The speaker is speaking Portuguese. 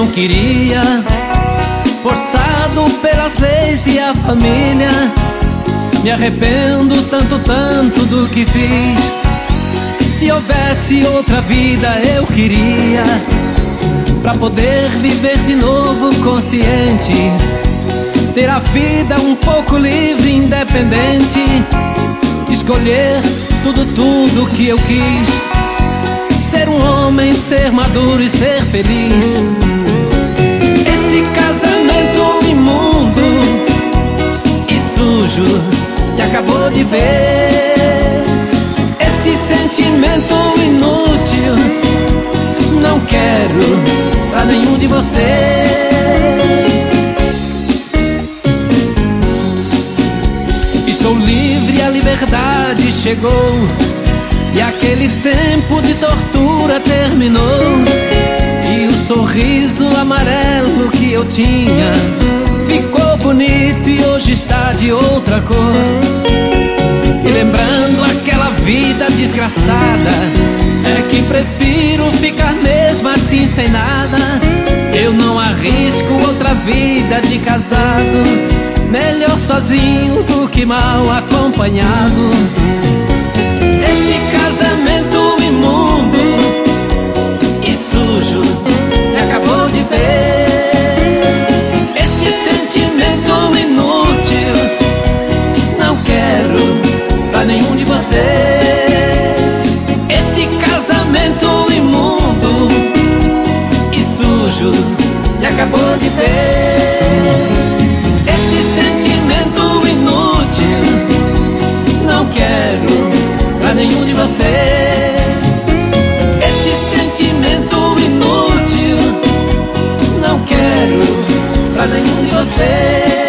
não queria, forçado pelas leis e a família. Me arrependo tanto, tanto do que fiz. Se houvesse outra vida eu queria, pra poder viver de novo consciente, ter a vida um pouco livre, independente, escolher tudo, tudo que eu quis, ser um homem, ser maduro e ser feliz. Este casamento imundo e sujo me acabou de vez. Este sentimento inútil não quero pra nenhum de vocês. Estou livre, a liberdade chegou, e aquele tempo de tortura terminou. E o sorriso amarelo que eu tinha ficou bonito e hoje está de outra cor. E lembrando aquela vida desgraçada, é que prefiro ficar mesmo assim sem nada. Eu não arrisco outra vida de casado, melhor sozinho do que mal acompanhado. Este casamento imundo e sujo me acabou de vez. Este sentimento inútil não quero pra nenhum de vocês. Este casamento imundo e sujo me acabou de vez. Este sentimento inútil não quero pra nenhum de vocês. Este sentimento inútil não quero pra nenhum de vocês.